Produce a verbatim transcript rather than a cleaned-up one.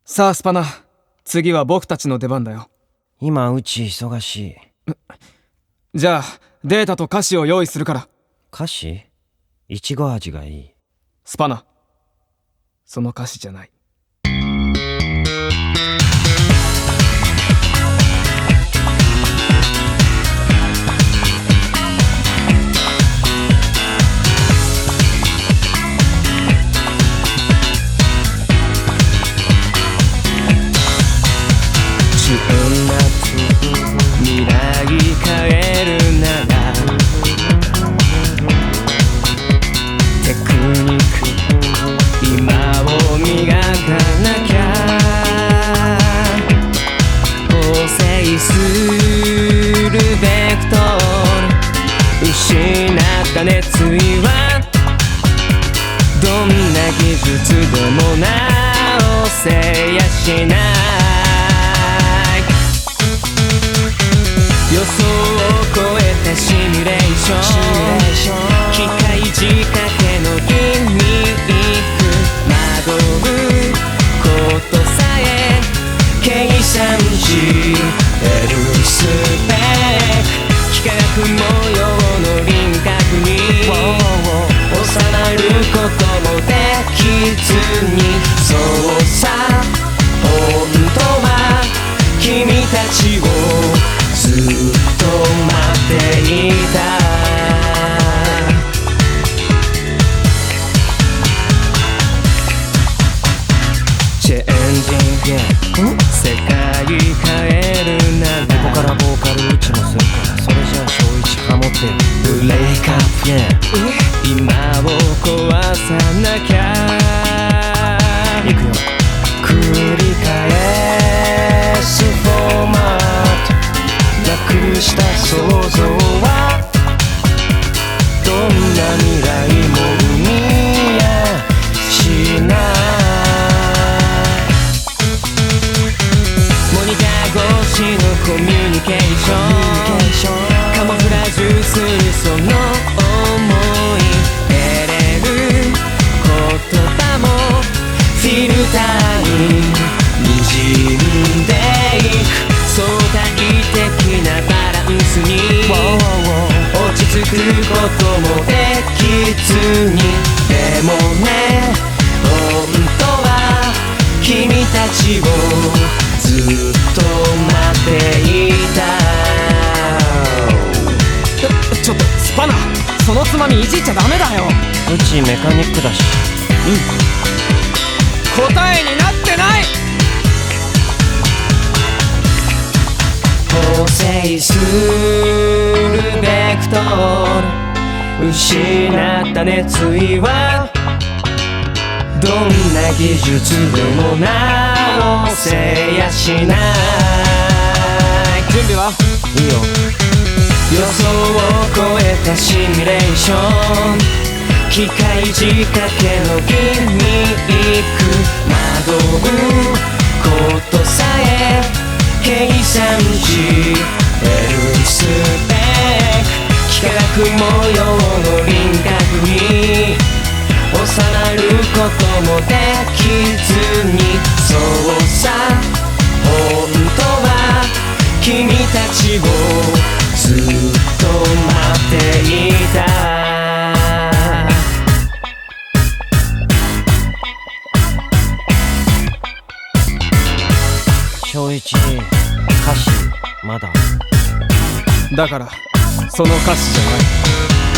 さあスパナ、次は僕たちの出番だよ。 今うち忙しい。 じゃあデータと歌詞を用意するから。 歌詞？いちご味がいい。 スパナ、その歌詞じゃない。 未来変えるならテクニック今を磨かなきゃ。構成するベクトル失った熱意はどんな技術でも直せやしない。予想を超えたシミュレーション、機械仕掛けのギミック、惑うことさえ計算し得るスペック、幾何学模様の輪郭に収まることもできずに、そうさ本当は君たちをずっと待っていた。チェンジング、世界変えるならここからボーカルうちもするから、それじゃあ小一ハモってよ。 ブレイクアップゲーム、今を壊さなきゃ。 いくよ。 繰り返すフォーマット、なくした想像はどんな未来も生みやしない。モニター越しのコミュニケーション、カモフラージュするその想い、得れる言葉もフィルターに滲んでいく。相対的なバランスに落ち着くこともできずに、でもね本当は君たちをずっと待っていた。 ちょっとスパナ、そのつまみいじっちゃダメだよ。 うちメカニックだし。 うん、答えになってない。 構成するベクトル失った熱意はどんな技術でも直せやしない。 準備はいいよ。予想を超えたシミュレーション、機械仕掛けのギミック、惑うことさえ計算し得るスペック、幾何学模様の輪郭に収まることもできずに、そうさ本当は君たちをずっと待っていた。 小一歌詞まだ。 だからその歌詞じゃない。